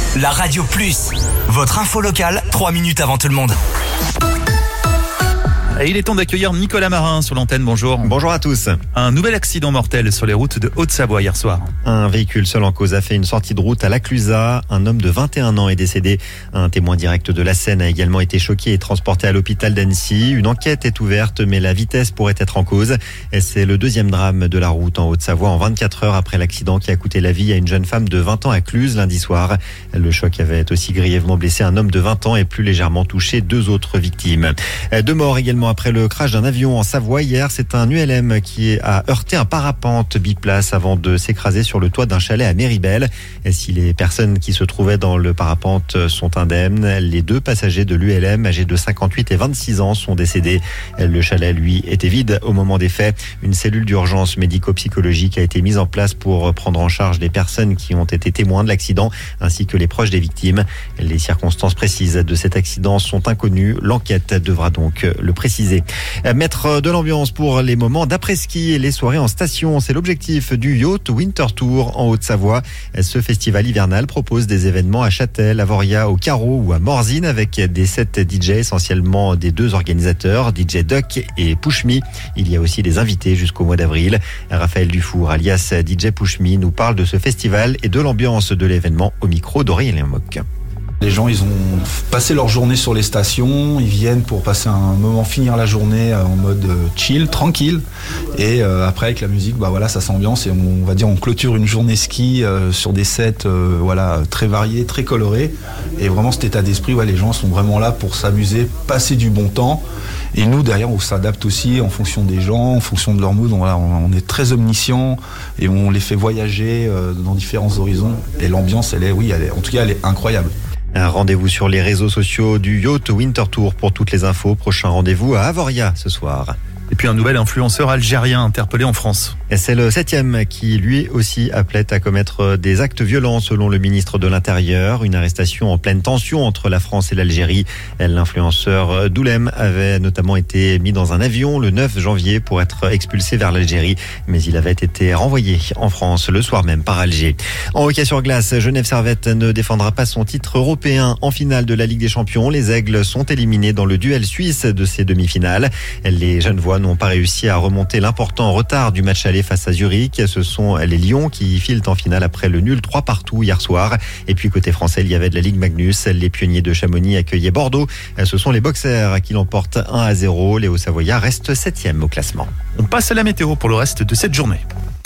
La Radio Plus, votre info locale, 3 minutes avant tout le monde. Et il est temps d'accueillir Nicolas Marin sur l'antenne, bonjour. Bonjour à tous. Un nouvel accident mortel sur les routes de Haute-Savoie hier soir. Un véhicule seul en cause a fait une sortie de route à La Clusaz. Un homme de 21 ans est décédé. Un témoin direct de la scène a également été choqué et transporté à l'hôpital d'Annecy. Une enquête est ouverte, mais la vitesse pourrait être en cause. Et c'est le deuxième drame de la route en Haute-Savoie en 24 heures après l'accident qui a coûté la vie à une jeune femme de 20 ans à Cluse lundi soir. Le choc avait aussi grièvement blessé un homme de 20 ans et plus légèrement touché 2 autres victimes. 2 morts également après le crash d'un avion en Savoie hier. C'est un ULM qui a heurté un parapente biplace avant de s'écraser sur le toit d'un chalet à Méribel. Et si les personnes qui se trouvaient dans le parapente sont indemnes, les 2 passagers de l'ULM âgés de 58 et 26 ans sont décédés. Le chalet, lui, était vide au moment des faits. Une cellule d'urgence médico-psychologique a été mise en place pour prendre en charge les personnes qui ont été témoins de l'accident ainsi que les proches des victimes. Les circonstances précises de cet accident sont inconnues. L'enquête devra donc le préciser. Mettre de l'ambiance pour les moments d'après-ski et les soirées en station, c'est l'objectif du Yacht Winter Tour en Haute-Savoie. Ce festival hivernal propose des événements à Châtel, à Voria, au Carreau ou à Morzine avec des sets DJ essentiellement des 2 organisateurs, DJ Duck et Push Me. Il y a aussi des invités jusqu'au mois d'avril. Raphaël Dufour, alias DJ Push Me, nous parle de ce festival et de l'ambiance de l'événement au micro d'Aurélien Moc. Les gens, ils ont passé leur journée sur les stations, ils viennent pour passer un moment, finir la journée en mode chill, tranquille. Et après, avec la musique, ça s'ambiance et on clôture une journée ski sur des sets très variés, très colorés. Et vraiment cet état d'esprit, les gens sont vraiment là pour s'amuser, passer du bon temps. Et nous, derrière, on s'adapte aussi en fonction des gens, en fonction de leur mood. On est très omniscient et on les fait voyager dans différents horizons. Et l'ambiance, elle est incroyable. Un rendez-vous sur les réseaux sociaux du Yacht Winter Tour pour toutes les infos. Prochain rendez-vous à Avoria ce soir. Et puis un nouvel influenceur algérien interpellé en France. Et c'est le 7e qui, lui aussi, appelait à commettre des actes violents selon le ministre de l'Intérieur. Une arrestation en pleine tension entre la France et l'Algérie. L'influenceur Doulem avait notamment été mis dans un avion le 9 janvier pour être expulsé vers l'Algérie. Mais il avait été renvoyé en France le soir même par Alger. En hockey sur glace, Genève Servette ne défendra pas son titre européen en finale de la Ligue des Champions. Les Aigles sont éliminés dans le duel suisse de ces demi-finales. Les Genevois n'ont pas réussi à remonter l'important retard du match aller face à Zurich. Ce sont les Lions qui filent en finale après le nul 3-3 hier soir. Et puis côté français, il y avait de la Ligue Magnus. Les pionniers de Chamonix accueillaient Bordeaux. Ce sont les Boxers qui l'emportent 1-0. Les Hauts-Savoyards restent 7e au classement. On passe à la météo pour le reste de cette journée.